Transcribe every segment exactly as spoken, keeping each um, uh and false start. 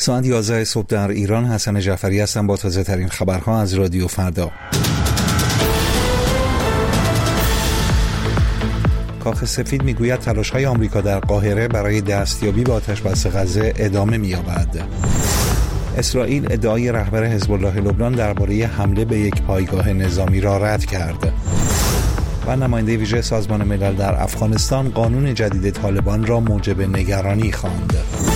ساعت یازده صبح در ایران. حسن جعفری هستم با تازه ترین خبرها از رادیو فردا. کاخ سفید میگوید تلاش‌های آمریکا در قاهره برای دستیابی به آتش‌بس غزه ادامه می‌یابد. اسرائیل ادعای رهبر حزب الله لبنان درباره حمله به یک پایگاه نظامی را رد کرد. و نماینده ویژه سازمان ملل در افغانستان قانون جدید طالبان را موجب نگرانی خواند.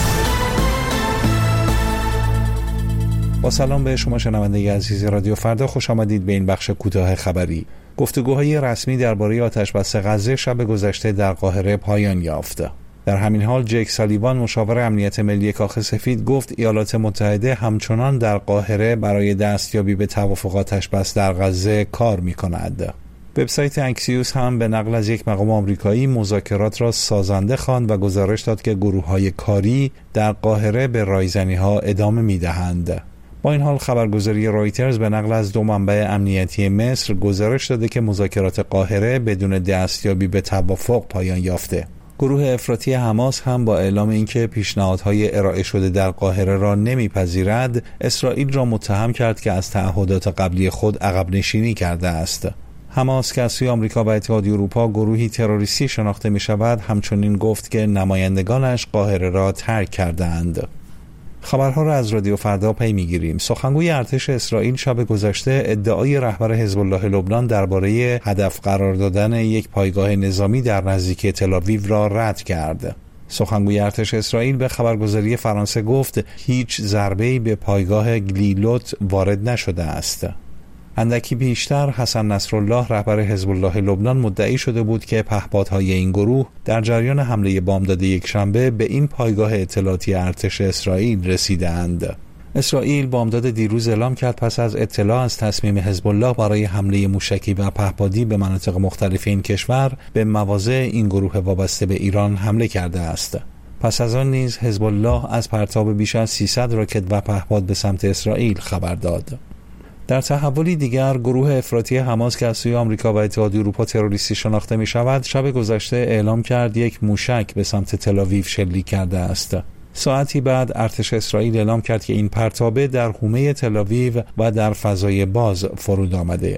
با سلام به شما شنونده عزیز رادیو فردا، خوش آمدید به این بخش کوتاه خبری. گفتگوهای رسمی درباره آتش‌بس غزه شب گذشته در قاهره پایان یافت. در همین حال جیک سالیوان مشاور امنیت ملی کاخ سفید گفت ایالات متحده همچنان در قاهره برای دستیابی به توافق آتش‌بس در غزه کار می‌کند. وبسایت اکسیوس هم به نقل از یک مقام آمریکایی مذاکرات را سازنده خواند و گزارش داد که گروه‌های کاری در قاهره به رایزنی‌ها ادامه می‌دهند. با این حال خبرگزاری رایترز به نقل از دو منبع امنیتی مصر گزارش داده که مذاکرات قاهره بدون دستیابی به توافق پایان یافته. گروه افراطی حماس هم با اعلام اینکه پیشنهادهای ارائه شده در قاهره را نمیپذیرد، اسرائیل را متهم کرد که از تعهدات قبلی خود عقب نشینی کرده است. حماس که از سوی آمریکا و اتحادیه اروپا گروهی تروریستی شناخته می شود، همچنین گفت که نمایندگانش قاهره را ترک کردند. خبرها را از رادیو فردا پی میگیریم. سخنگوی ارتش اسرائیل شب گذشته ادعای رهبر حزب الله لبنان درباره هدف قرار دادن یک پایگاه نظامی در نزدیکی تل‌آویو را رد کرد. سخنگوی ارتش اسرائیل به خبرگزاری فرانسه گفت هیچ ضربه‌ای به پایگاه گلیلوت وارد نشده است. اندکی پیشتر حسن نصرالله رهبر حزب الله لبنان مدعی شده بود که پهپادهای این گروه در جریان حمله بامداد یکشنبه به این پایگاه اطلاعاتی ارتش اسرائیل رسیدند. اسرائیل بامداد دیروز اعلام کرد پس از اطلاع از تصمیم حزب الله برای حمله موشکی و پهپادی به مناطق مختلف این کشور به مواضع این گروه وابسته به ایران حمله کرده است. پس از آن نیز حزب الله از پرتاب بیش از سیصد راکت و پهپاد به سمت اسرائیل خبر داد. در تحولی دیگر گروه افراطی حماس که از سوی آمریکا و اتحادیه اروپا تروریستی شناخته می شود، شب گذشته اعلام کرد یک موشک به سمت تل‌آویو شلیک کرده است. ساعتی بعد ارتش اسرائیل اعلام کرد که این پرتابه در حومه تل‌آویو و در فضای باز فرود آمده.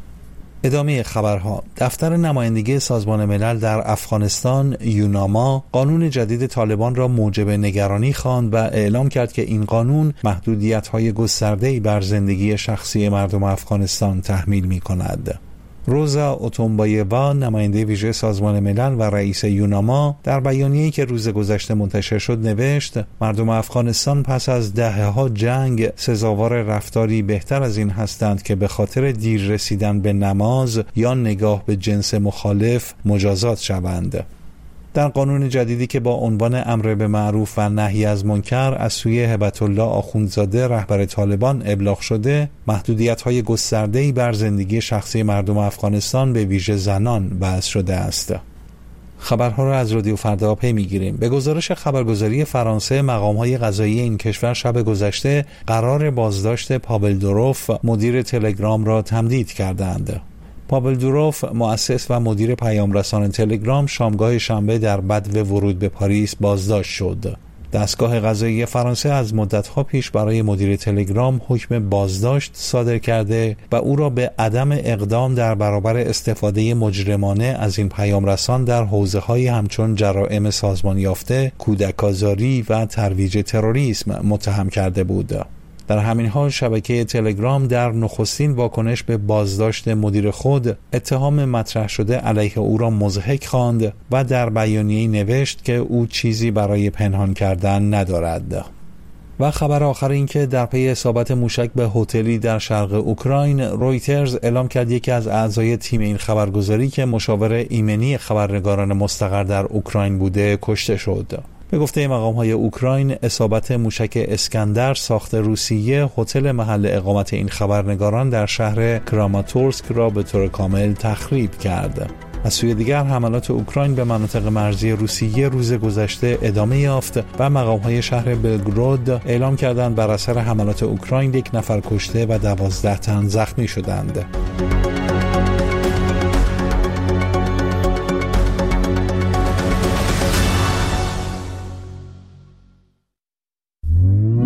ادامه خبرها. دفتر نمایندگی سازمان ملل در افغانستان یوناما قانون جدید طالبان را موجب نگرانی خواند و اعلام کرد که این قانون محدودیت‌های گسترده‌ای بر زندگی شخصی مردم افغانستان تحمیل می‌کند. روزا اوتونبایوا نماینده ویژه سازمان ملل و رئیس یوناما در بیانیه‌ای که روز گذشته منتشر شد نوشت مردم افغانستان پس از دهه‌ها جنگ سزاوار رفتاری بهتر از این هستند که به خاطر دیر رسیدن به نماز یا نگاه به جنس مخالف مجازات شوند. در قانون جدیدی که با عنوان امر به معروف و نهی از منکر از سوی هبت الله آخوندزاده رهبر طالبان ابلاغ شده، محدودیت‌های گسترده‌ای بر زندگی شخصی مردم افغانستان به ویژه زنان وضع شده است. خبرها را از رادیو فردا پی می‌گیریم. به گزارش خبرگزاری فرانسه، مقام‌های قضایی این کشور شب گذشته قرار بازداشت پاول دوروف مدیر تلگرام را تمدید کردند. پاول دوروف مؤسس و مدیر پیام رسان تلگرام شامگاه شنبه در بدو ورود به پاریس بازداشت شد. دستگاه قضایی فرانسه از مدت‌ها پیش برای مدیر تلگرام حکم بازداشت صادر کرده و او را به عدم اقدام در برابر استفاده مجرمانه از این پیام رسان در حوزه‌های همچون جرائم سازمان یافته، کودک آزاری و ترویج تروریسم متهم کرده بود. در همین حال شبکه تلگرام در نخستین واکنش به بازداشت مدیر خود اتهام مطرح شده علیه او را مضحک خواند و در بیانیه‌ای نوشت که او چیزی برای پنهان کردن ندارد. و خبر آخر این که در پی اصابت موشک به هتلی در شرق اوکراین، رویترز اعلام کرد یکی از اعضای تیم این خبرگزاری که مشاور ایمنی خبرنگاران مستقر در اوکراین بوده کشته شد. به گفته مقام‌های اوکراین، اصابت موشک اسکندر ساخت روسیه هتل محل اقامت این خبرنگاران در شهر کراماتورسک را به طور کامل تخریب کرد. از سوی دیگر حملات اوکراین به مناطق مرزی روسیه روز گذشته ادامه یافت و مقام‌های شهر بلگراد اعلام کردند بر اثر حملات اوکراین یک نفر کشته و دوازده تن زخمی شدند.